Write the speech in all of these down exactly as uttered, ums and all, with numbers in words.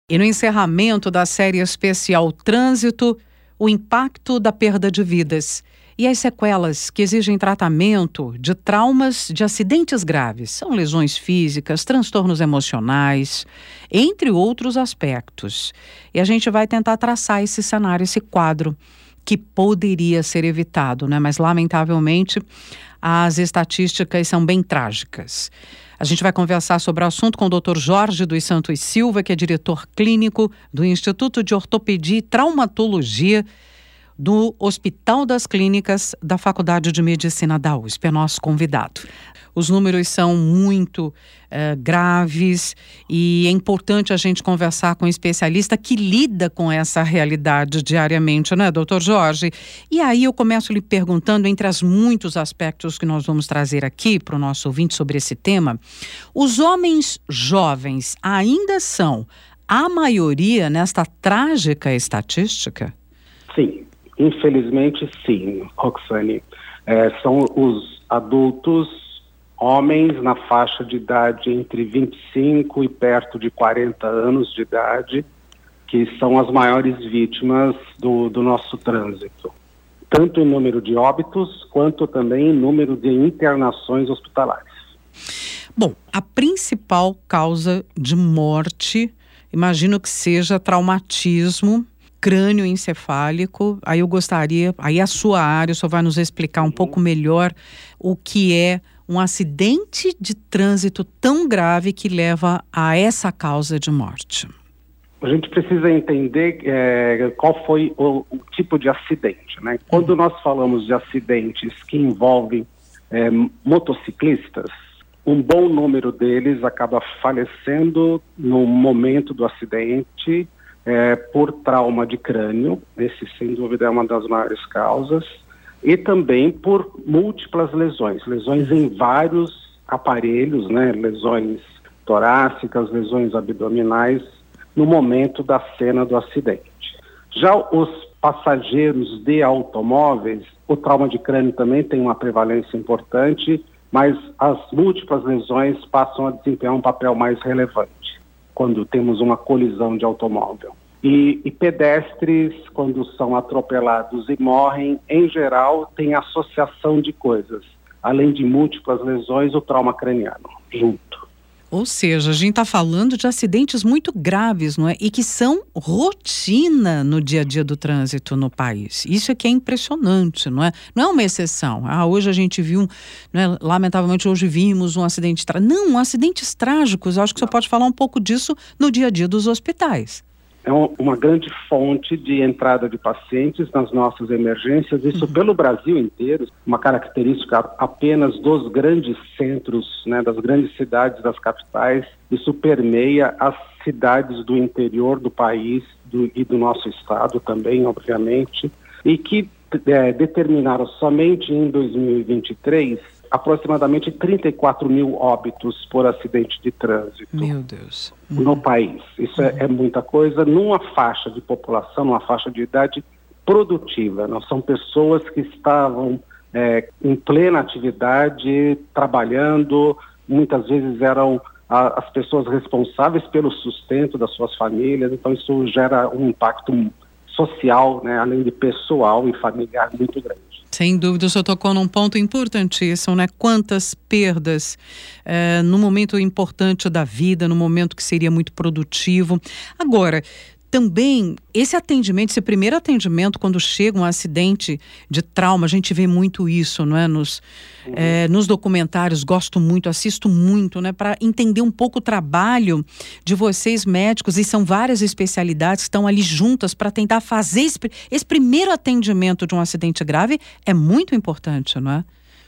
E no encerramento da série especial Trânsito, o impacto da perda de vidas e as sequelas que exigem tratamento de traumas de acidentes graves. São lesões físicas, transtornos emocionais, entre outros aspectos. E a gente vai tentar traçar esse cenário, esse quadro que poderia ser evitado, né? Mas lamentavelmente as estatísticas são bem trágicas. A gente vai conversar sobre o assunto com o doutor Jorge dos Santos Silva, que é diretor clínico do Instituto de Ortopedia e Traumatologia do Hospital das Clínicas da Faculdade de Medicina da U S P, é nosso convidado. Os números são muito eh, graves e é importante a gente conversar com um especialista que lida com essa realidade diariamente, né, doutor Jorge? E aí eu começo lhe perguntando, entre os muitos aspectos que nós vamos trazer aqui para o nosso ouvinte sobre esse tema, os homens jovens ainda são a maioria nesta trágica estatística? Sim, infelizmente sim, Roxane. É, são os adultos homens na faixa de idade entre vinte e cinco e perto de quarenta anos de idade, que são as maiores vítimas do, do nosso trânsito, tanto em número de óbitos, quanto também em número de internações hospitalares. Bom, a principal causa de morte, imagino que seja traumatismo crânioencefálico. Aí eu gostaria, aí a sua área, o senhor vai nos explicar um pouco melhor o que é um acidente de trânsito tão grave que leva a essa causa de morte. A gente precisa entender é, qual foi o, o tipo de acidente, né? Quando uhum. nós falamos de acidentes que envolvem é, motociclistas, um bom número deles acaba falecendo no momento do acidente é, por trauma de crânio. Esse, sem dúvida, é uma das maiores causas. E também por múltiplas lesões, lesões em vários aparelhos, né? Lesões torácicas, lesões abdominais, no momento da cena do acidente. Já os passageiros de automóveis, o trauma de crânio também tem uma prevalência importante, mas as múltiplas lesões passam a desempenhar um papel mais relevante quando temos uma colisão de automóvel. E, e pedestres, quando são atropelados e morrem, em geral, tem associação de coisas. Além de múltiplas lesões, o trauma craniano, junto. Ou seja, a gente está falando de acidentes muito graves, não é? E que são rotina no dia a dia do trânsito no país. Isso é que é impressionante, não é? Não é uma exceção. Ah, hoje a gente viu, né, lamentavelmente hoje vimos um acidente trágico. Não, acidentes trágicos. Eu acho que você pode falar um pouco disso no dia a dia dos hospitais. É uma grande fonte de entrada de pacientes nas nossas emergências, isso uhum. pelo Brasil inteiro, uma característica apenas dos grandes centros, né, das grandes cidades, das capitais. Isso permeia as cidades do interior do país do, e do nosso estado também, obviamente, e que é, determinaram somente em dois mil e vinte e três aproximadamente trinta e quatro mil óbitos por acidente de trânsito. Meu Deus. No uhum. país. Isso uhum. é, é muita coisa numa faixa de população, numa faixa de idade produtiva. Não são pessoas que estavam é, em plena atividade, trabalhando, muitas vezes eram a, as pessoas responsáveis pelo sustento das suas famílias, então isso gera um impacto social, né, além de pessoal e familiar muito grande. Sem dúvida, o senhor tocou num ponto importantíssimo, né? Quantas perdas eh, no momento importante da vida, no momento que seria muito produtivo. Agora, também, esse atendimento, esse primeiro atendimento, quando chega um acidente de trauma, a gente vê muito isso, não é? Nos, uhum. é, nos documentários, gosto muito, assisto muito, né? Para entender um pouco o trabalho de vocês médicos, e são várias especialidades que estão ali juntas para tentar fazer esse, esse primeiro atendimento de um acidente grave, é muito importante, não é?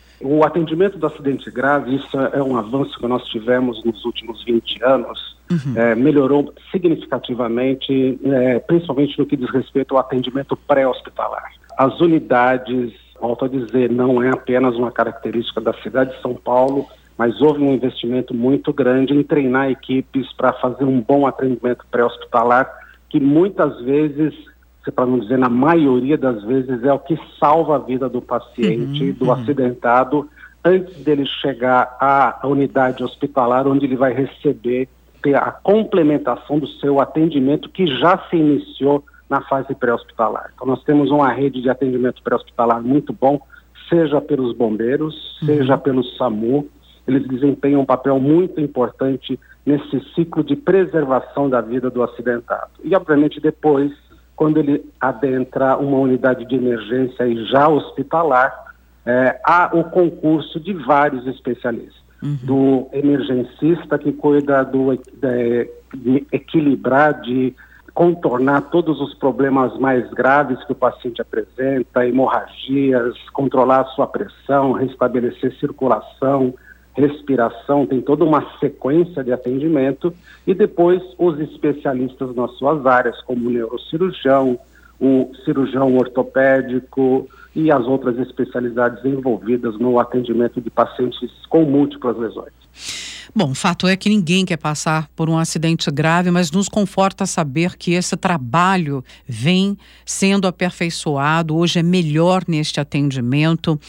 O atendimento do acidente grave, isso é um avanço que nós tivemos nos últimos vinte anos, uhum. é, melhorou significativamente, é, principalmente no que diz respeito ao atendimento pré-hospitalar. As unidades, volto a dizer, não é apenas uma característica da cidade de São Paulo, mas houve um investimento muito grande em treinar equipes para fazer um bom atendimento pré-hospitalar, que muitas vezes, para não dizer na maioria das vezes, é o que salva a vida do paciente, uhum, do uhum. acidentado, antes dele chegar à unidade hospitalar, onde ele vai receber ter a complementação do seu atendimento que já se iniciou na fase pré-hospitalar. Então nós temos uma rede de atendimento pré-hospitalar muito bom, seja pelos bombeiros, uhum. seja pelo SAMU. Eles desempenham um papel muito importante nesse ciclo de preservação da vida do acidentado. E, obviamente, depois, quando ele adentra uma unidade de emergência e já hospitalar, é, há o concurso de vários especialistas. Uhum. Do emergencista que cuida do, de, de equilibrar, de contornar todos os problemas mais graves que o paciente apresenta, hemorragias, controlar a sua pressão, restabelecer circulação, respiração, tem toda uma sequência de atendimento, e depois os especialistas nas suas áreas, como o neurocirurgião, o cirurgião ortopédico e as outras especialidades envolvidas no atendimento de pacientes com múltiplas lesões. Bom, o fato é que ninguém quer passar por um acidente grave, mas nos conforta saber que esse trabalho vem sendo aperfeiçoado, hoje é melhor neste atendimento.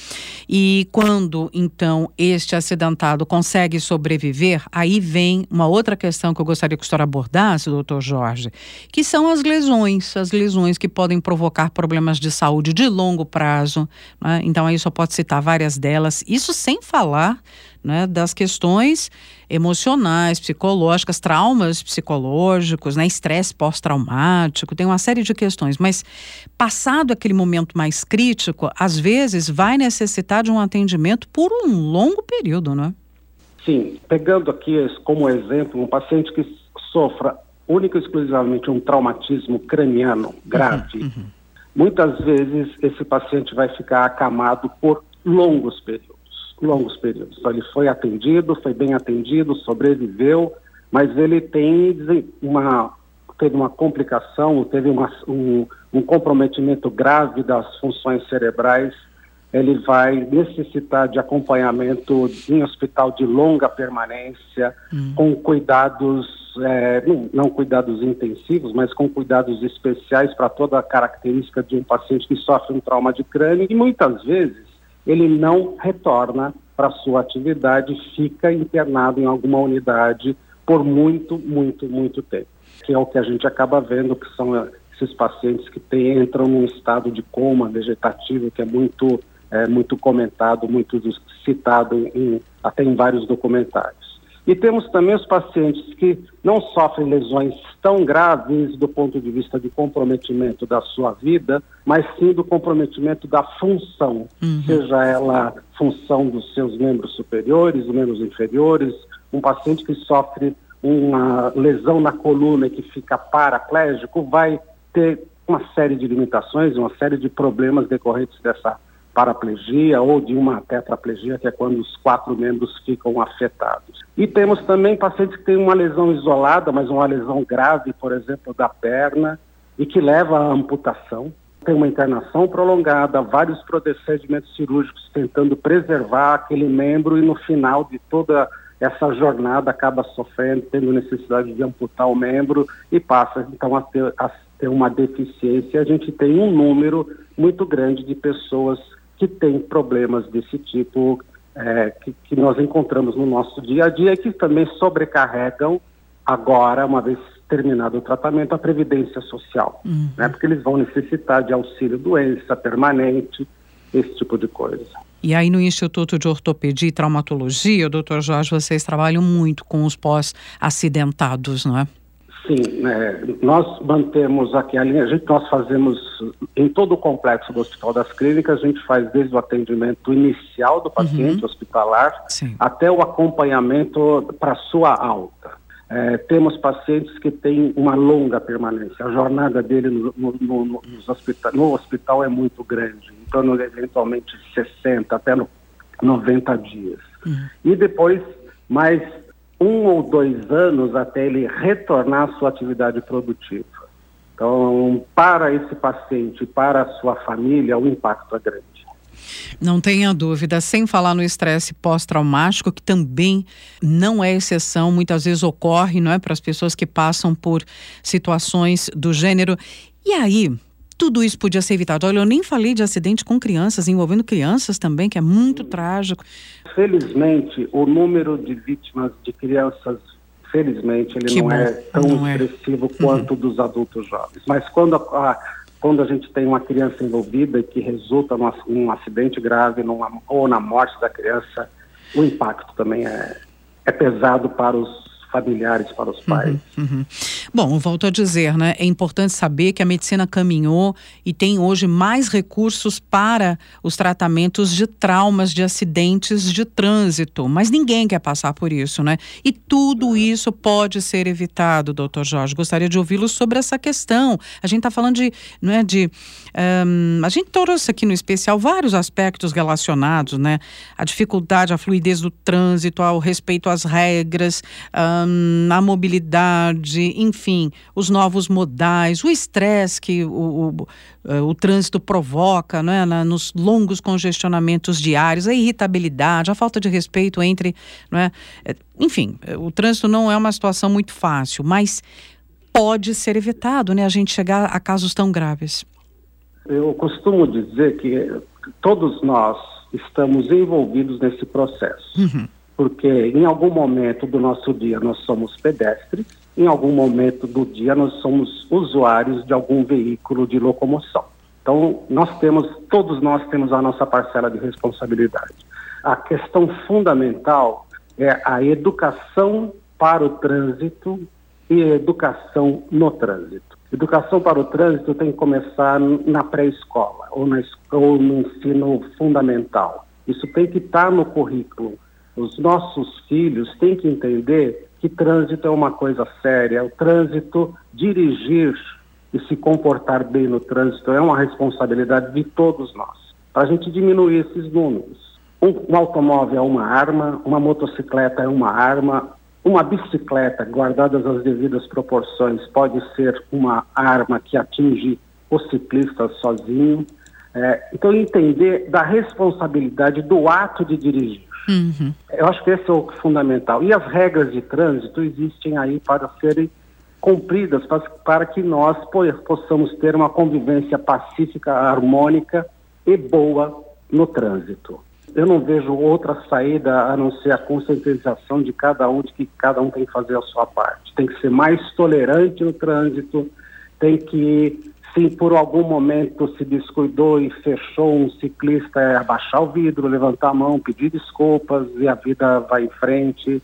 E quando, então, este acidentado consegue sobreviver, aí vem uma outra questão que eu gostaria que o senhor abordasse, doutor Jorge, que são as lesões, as lesões que podem provocar problemas de saúde de longo prazo, né? Então aí só pode citar várias delas, isso sem falar, né, das questões emocionais, psicológicas, traumas psicológicos, né, estresse pós-traumático, tem uma série de questões, mas passado aquele momento mais crítico, às vezes vai necessitar de um atendimento por um longo período, né? Sim, pegando aqui como exemplo um paciente que sofra única e exclusivamente um traumatismo craniano grave, uhum, uhum. muitas vezes esse paciente vai ficar acamado por longos períodos. longos períodos. Então, ele foi atendido, foi bem atendido, sobreviveu, mas ele tem uma, teve uma complicação, teve uma, um, um comprometimento grave das funções cerebrais. Ele vai necessitar de acompanhamento em hospital de longa permanência, hum. com cuidados, é, não, não cuidados intensivos, mas com cuidados especiais para toda a característica de um paciente que sofre um trauma de crânio, e muitas vezes ele não retorna para a sua atividade, fica internado em alguma unidade por muito, muito, muito tempo. Que é o que a gente acaba vendo, que são esses pacientes que tem, entram num estado de coma vegetativo, que é muito, é, muito comentado, muito citado em, até em vários documentários. E temos também os pacientes que não sofrem lesões tão graves do ponto de vista de comprometimento da sua vida, mas sim do comprometimento da função, uhum. seja ela função dos seus membros superiores, membros inferiores. Um paciente que sofre uma lesão na coluna e que fica paraplégico vai ter uma série de limitações, uma série de problemas decorrentes dessa paraplegia ou de uma tetraplegia, que é quando os quatro membros ficam afetados. E temos também pacientes que têm uma lesão isolada, mas uma lesão grave, por exemplo, da perna, e que leva à amputação. Tem uma internação prolongada, vários procedimentos cirúrgicos tentando preservar aquele membro, e no final de toda essa jornada acaba sofrendo, tendo necessidade de amputar o membro e passa então a ter, a ter uma deficiência. A gente tem um número muito grande de pessoas que têm problemas desse tipo, é, que, que nós encontramos no nosso dia a dia, e que também sobrecarregam agora, uma vez terminado o tratamento, a previdência social, uhum. né, porque eles vão necessitar de auxílio-doença permanente, esse tipo de coisa. E aí no Instituto de Ortopedia e Traumatologia, doutor Jorge, vocês trabalham muito com os pós-acidentados, não é? Sim, né, nós mantemos aqui a linha, a gente, nós fazemos em todo o complexo do Hospital das Clínicas, a gente faz desde o atendimento inicial do paciente, uhum. hospitalar, Sim. até o acompanhamento para sua alta. É, temos pacientes que têm uma longa permanência, a jornada dele no, no, no, nos hospital, no hospital é muito grande, em torno de eventualmente sessenta até noventa dias. Uhum. E depois, mais um ou dois anos até ele retornar à sua atividade produtiva. Então, para esse paciente, para a sua família, o impacto é grande. Não tenha dúvida, sem falar no estresse pós-traumático, que também não é exceção, muitas vezes ocorre, não é, para as pessoas que passam por situações do gênero. E aí, tudo isso podia ser evitado. Olha, eu nem falei de acidente com crianças, envolvendo crianças também, que é muito trágico. Felizmente, o número de vítimas de crianças felizmente, ele Que não bom. é tão Não é. expressivo quanto Uhum. dos adultos jovens. Mas quando a, a, quando a gente tem uma criança envolvida e que resulta num, num acidente grave numa, ou na morte da criança, o impacto também é, é pesado para os familiares, para os pais. Uhum, uhum. Bom, volto a dizer, né? É importante saber que a medicina caminhou e tem hoje mais recursos para os tratamentos de traumas, de acidentes de trânsito, mas ninguém quer passar por isso, né? E tudo isso pode ser evitado, doutor Jorge. Gostaria de ouvi-lo sobre essa questão. A gente está falando de, não é, de, um, a gente trouxe aqui no especial vários aspectos relacionados, né? A dificuldade, a fluidez do trânsito, ao respeito às regras, um, a mobilidade, enfim, os novos modais, o estresse que o, o, o trânsito provoca, né, na, nos longos congestionamentos diários, a irritabilidade, a falta de respeito entre, não é, enfim, o trânsito não é uma situação muito fácil, mas pode ser evitado, né, a gente chegar a casos tão graves. Eu costumo dizer que todos nós estamos envolvidos nesse processo. Uhum. Porque em algum momento do nosso dia nós somos pedestres, em algum momento do dia nós somos usuários de algum veículo de locomoção. Então, nós temos, todos nós temos a nossa parcela de responsabilidade. A questão fundamental é a educação para o trânsito e a educação no trânsito. Educação para o trânsito tem que começar na pré-escola ou, na, ou no ensino fundamental. Isso tem que estar no currículo. Os nossos filhos têm que entender que trânsito é uma coisa séria. O trânsito, dirigir e se comportar bem no trânsito é uma responsabilidade de todos nós, para a gente diminuir esses números. Um, um automóvel é uma arma, uma motocicleta é uma arma, uma bicicleta, guardadas as devidas proporções, pode ser uma arma que atinge o ciclista sozinho. É, então, entender da responsabilidade do ato de dirigir. Uhum. Eu acho que esse é o fundamental. E as regras de trânsito existem aí para serem cumpridas, para, para que nós possamos ter uma convivência pacífica, harmônica e boa no trânsito. Eu não vejo outra saída a não ser a conscientização de cada um, de que cada um tem que fazer a sua parte. Tem que ser mais tolerante no trânsito, tem que... Se por algum momento se descuidou e fechou um ciclista, é abaixar o vidro, levantar a mão, pedir desculpas e a vida vai em frente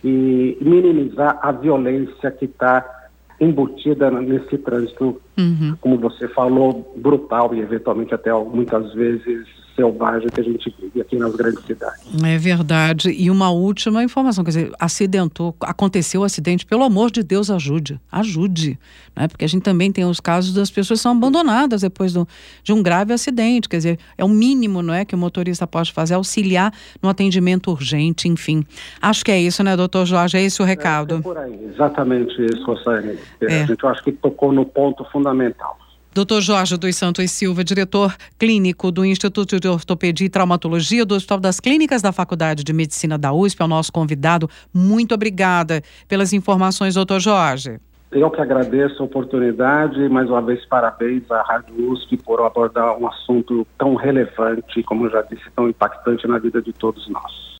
e minimizar a violência que está embutida nesse trânsito, uhum. como você falou, brutal e eventualmente até muitas vezes selvagem que a gente vive aqui nas grandes cidades. É verdade. E uma última informação, quer dizer, acidentou, aconteceu o acidente, pelo amor de Deus, ajude, ajude, né? Porque a gente também tem os casos das pessoas que são abandonadas depois do, de um grave acidente, quer dizer, é o mínimo, não é, que o motorista pode fazer, auxiliar no atendimento urgente, enfim. Acho que é isso, né, doutor Jorge, é esse o recado. É, é por aí, exatamente isso, Rosane. É. A gente acho que tocou no ponto fundamental. doutor Jorge dos Santos Silva, diretor clínico do Instituto de Ortopedia e Traumatologia do Hospital das Clínicas da Faculdade de Medicina da U S P, é o nosso convidado. Muito obrigada pelas informações, doutor Jorge. Eu que agradeço a oportunidade, mais uma vez parabéns à Rádio U S P por abordar um assunto tão relevante, como eu já disse, tão impactante na vida de todos nós.